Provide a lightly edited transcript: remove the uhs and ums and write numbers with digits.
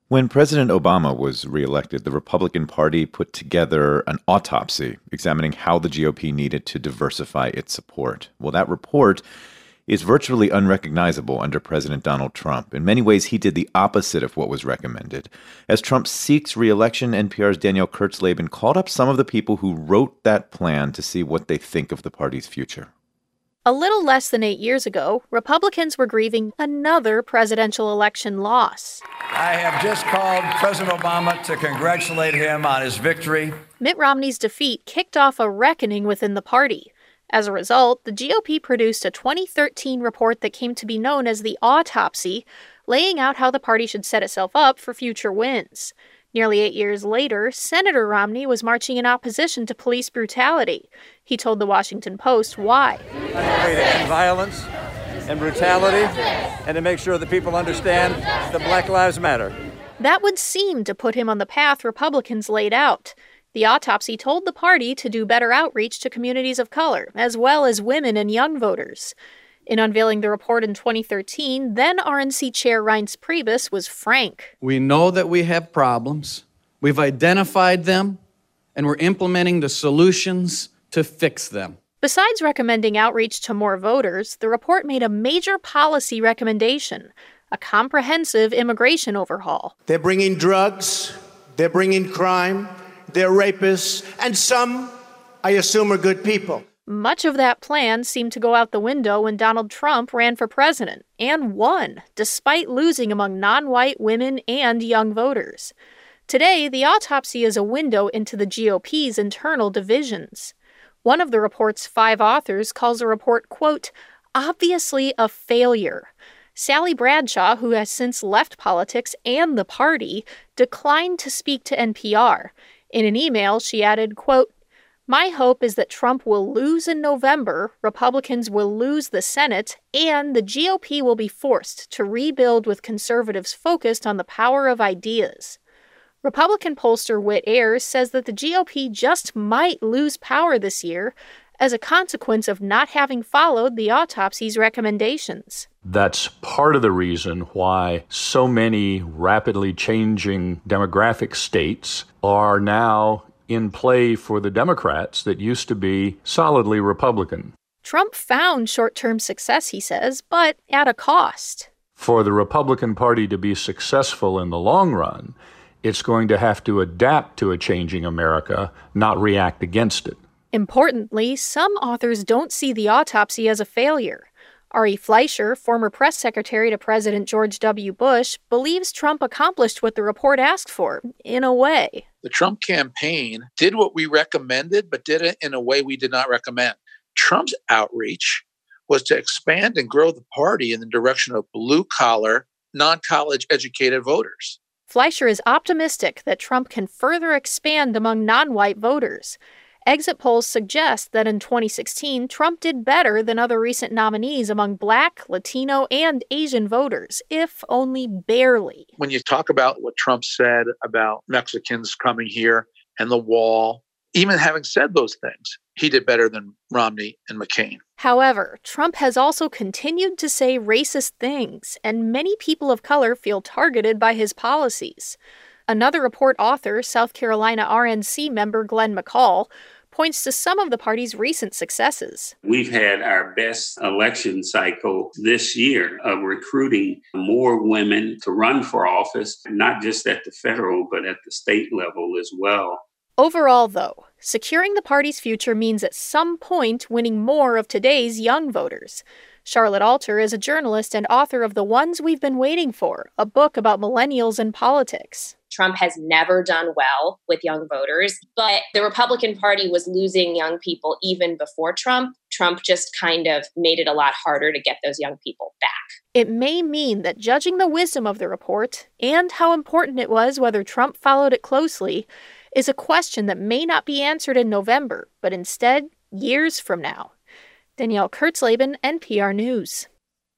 When President Obama was reelected, the Republican Party put together an autopsy examining how the GOP needed to diversify its support. Well, that report is virtually unrecognizable under President Donald Trump. In many ways, he did the opposite of what was recommended. As Trump seeks re-election, NPR's Danielle Kurtzleben called up some of the people who wrote that plan to see what they think of the party's future. A little less than 8 years ago, Republicans were grieving another presidential election loss. I have just called President Obama to congratulate him on his victory. Mitt Romney's defeat kicked off a reckoning within the party. As a result, the GOP produced a 2013 report that came to be known as the Autopsy, laying out how the party should set itself up for future wins. Nearly 8 years later, Senator Romney was marching in opposition to police brutality. He told the Washington Post why. I'm going to end violence and brutality and to make sure that people understand that Black Lives Matter. That would seem to put him on the path Republicans laid out. The Autopsy told the party to do better outreach to communities of color, as well as women and young voters. In unveiling the report in 2013, then RNC Chair Reince Priebus was frank. We know that we have problems. We've identified them, and we're implementing the solutions to fix them. Besides recommending outreach to more voters, the report made a major policy recommendation, a comprehensive immigration overhaul. They're bringing drugs, they're bringing crime, they're rapists, and some, I assume, are good people. Much of that plan seemed to go out the window when Donald Trump ran for president, and won, despite losing among non-white women and young voters. Today, the Autopsy is a window into the GOP's internal divisions. One of the report's 5 authors calls the report, quote, obviously a failure. Sally Bradshaw, who has since left politics and the party, declined to speak to NPR. In an email, she added, quote, my hope is that Trump will lose in November, Republicans will lose the Senate, and the GOP will be forced to rebuild with conservatives focused on the power of ideas. Republican pollster Whit Ayers says that the GOP just might lose power this year as a consequence of not having followed the Autopsy's recommendations. That's part of the reason why so many rapidly changing demographic states are now in play for the Democrats that used to be solidly Republican. Trump found short-term success, he says, but at a cost. For the Republican Party to be successful in the long run, it's going to have to adapt to a changing America, not react against it. Importantly, some authors don't see the Autopsy as a failure. Ari Fleischer, former press secretary to President George W. Bush, believes Trump accomplished what the report asked for, in a way. The Trump campaign did what we recommended, but did it in a way we did not recommend. Trump's outreach was to expand and grow the party in the direction of blue-collar, non-college educated voters. Fleischer is optimistic that Trump can further expand among non-white voters. Exit polls suggest that in 2016, Trump did better than other recent nominees among Black, Latino, and Asian voters, if only barely. When you talk about what Trump said about Mexicans coming here and the wall, even having said those things, he did better than Romney and McCain. However, Trump has also continued to say racist things, and many people of color feel targeted by his policies. Another report author, South Carolina RNC member Glenn McCall, points to some of the party's recent successes. We've had our best election cycle this year of recruiting more women to run for office, not just at the federal, but at the state level as well. Overall, though, securing the party's future means at some point winning more of today's young voters. Charlotte Alter is a journalist and author of The Ones We've Been Waiting For, a book about millennials and politics. Trump has never done well with young voters, but the Republican Party was losing young people even before Trump. Trump just kind of made it a lot harder to get those young people back. It may mean that judging the wisdom of the report and how important it was whether Trump followed it closely is a question that may not be answered in November, but instead years from now. Danielle Kurtzleben, NPR News.